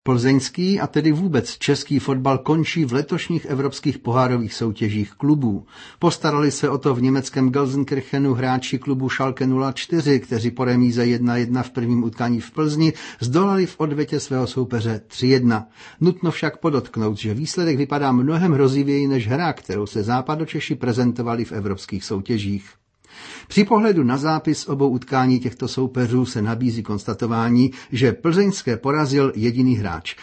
Plzeňský a tedy vůbec český fotbal končí v letošních evropských pohárových soutěžích klubů. Postarali se o to v německém Gelsenkirchenu hráči klubu Schalke 04, kteří po remíze 1-1 v prvním utkání v Plzni zdolali v odvetě svého soupeře 3-1. Nutno však podotknout, že výsledek vypadá mnohem hrozivěji než hra, kterou se Západočeši prezentovali v evropských soutěžích. Při pohledu na zápis obou utkání těchto soupeřů se nabízí konstatování, že plzeňské porazil jediný hráč.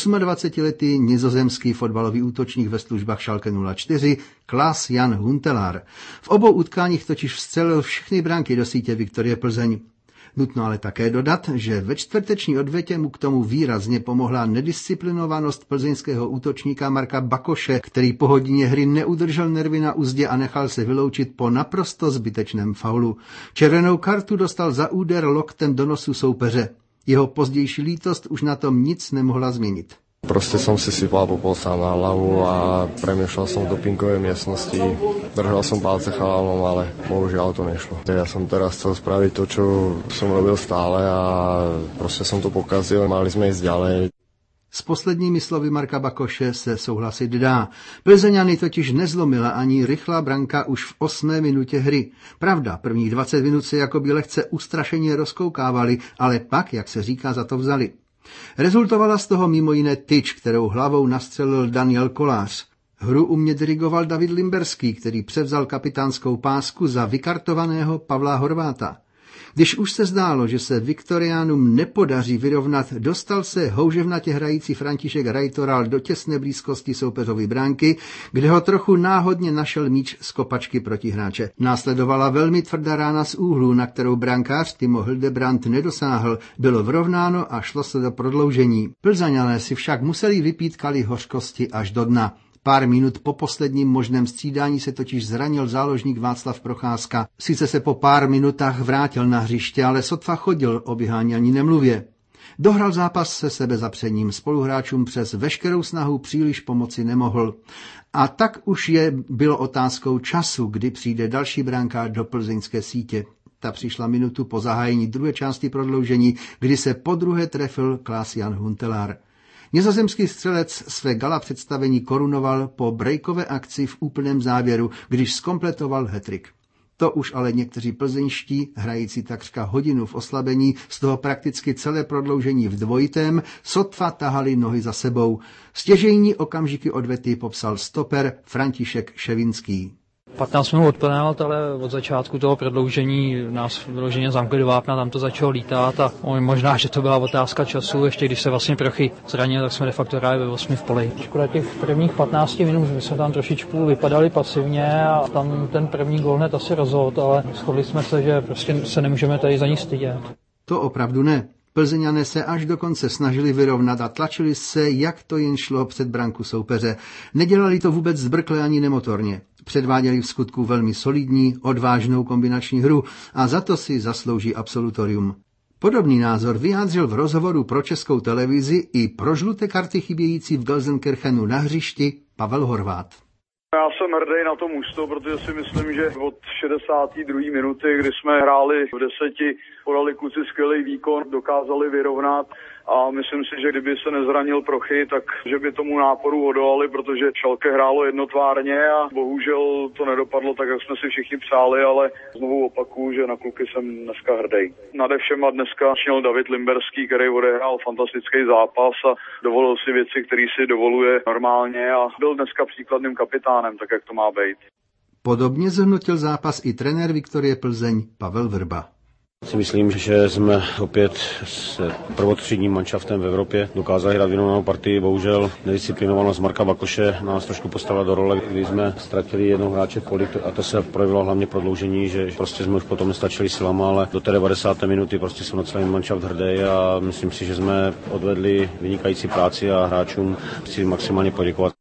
28letý nizozemský fotbalový útočník ve službách Schalke 04 Klaas-Jan Huntelaar. V obou utkáních totiž vstřelil všechny branky do sítě Viktorie Plzeň. Nutno ale také dodat, že ve čtvrteční odvetě mu k tomu výrazně pomohla nedisciplinovanost plzeňského útočníka Marka Bakoše, který po hodině hry neudržel nervy na uzdě a nechal se vyloučit po naprosto zbytečném faulu. Červenou kartu dostal za úder loktem do nosu soupeře. Jeho pozdější lítost už na tom nic nemohla změnit. Proste som si sypal popol sám na hlavu a premiešľal som v dopingovej miestnosti. Držal som palce chalanom, ale bohužiaľ to nešlo. Ja som teraz chcel spraviť to, čo som robil stále a proste som to pokazil. Mali sme ísť ďalej. S posledními slovy Marka Bakoše se souhlasit dá. Plzeňany totiž nezlomila ani rychlá branka už v 8. minutě hry. Pravda, prvních 20 minut se jakoby lehce ustrašeně rozkoukávali, ale pak, jak se říká, za to vzali. Rezultovala z toho mimo jiné tyč, kterou hlavou nastřelil Daniel Kolář. Hru u mě dirigoval David Limberský, který převzal kapitánskou pásku za vykartovaného Pavla Horváta. Když už se zdálo, že se Viktoriánům nepodaří vyrovnat, dostal se houževnatě hrající František Rajtoral do těsné blízkosti soupeřovy bránky, kde ho trochu náhodně našel míč z kopačky protihráče. Následovala velmi tvrdá rána z úhlu, na kterou brankář Timo Hildebrand nedosáhl. Bylo vrovnáno a šlo se do prodloužení. Plzeňané si však museli vypít kalich hořkosti až do dna. Pár minut po posledním možném střídání se totiž zranil záložník Václav Procházka. Sice se po pár minutách vrátil na hřiště, ale sotva chodil, o běhání ani nemluvě. Dohrál zápas se sebezapřením, spoluhráčům přes veškerou snahu příliš pomoci nemohl. A tak už bylo otázkou času, kdy přijde další brankář do plzeňské sítě. Ta přišla minutu po zahájení druhé části prodloužení, kdy se podruhé trefil Klaas-Jan Huntelaar. Nizozemský střelec své gala představení korunoval po breakové akci v úplném závěru, když zkompletoval hat-trick. To už ale někteří plzeňští, hrající takřka hodinu v oslabení, z toho prakticky celé prodloužení v dvojitém, sotva tahali nohy za sebou. Stěžejní okamžiky odvety popsal stoper František Ševinský. 15 minut odplnul, ale od začátku toho prodloužení nás vyloženě zamkli do vápna, tam to začalo lítat a možná, že to byla otázka času, ještě když se vlastně Prochy zranil, tak jsme de facto hráli ve 8 v poli. Škoda těch prvních 15 minut, my jsme tam trošičku vypadali pasivně a tam ten první gól hned asi rozhodl, ale shodli jsme se, že prostě se nemůžeme tady za nic stydět. To opravdu ne. Plzeňané se až do konce snažili vyrovnat a tlačili se, jak to jen šlo, před branku soupeře. Nedělali to vůbec zbrkle ani nemotorně. Předváděli v skutku velmi solidní, odvážnou kombinační hru a za to si zaslouží absolutorium. Podobný názor vyjádřil v rozhovoru pro Českou televizi i pro žluté karty chybějící v Gelsenkirchenu na hřišti Pavel Horvát. Já jsem hrdý na to mužstvo, protože si myslím, že od 62. minuty, kdy jsme hráli v 10, podali kluci skvělý výkon, dokázali vyrovnat a myslím si, že kdyby se nezranil Prochy, tak že by tomu náporu odolali, protože Schalke hrálo jednotvárně a bohužel to nedopadlo tak, jak jsme si všichni přáli, ale znovu opakuju, že na kluky jsem dneska hrdý. Nade všema dneska činil David Limberský, který odehrál fantastický zápas a dovolil si věci, které si dovoluje normálně a byl dneska příkladným kapitánem, tak jak to má být. Podobně zhodnotil zápas i trenér Viktorie Plzeň Pavel Vrba. Si myslím, že jsme opět s prvotřídním manšaftem v Evropě dokázali hrát vyrovnanou partii. Bohužel nedisciplinovanost Marka Bakoše nás trošku postavila do role, kdy jsme ztratili jednoho hráče v poli a to se projevilo hlavně prodloužení, že prostě jsme už potom nestačili silama, ale do té 90. minuty prostě jsem na celý manšaft hrdý a myslím si, že jsme odvedli vynikající práci a hráčům chci maximálně poděkovat.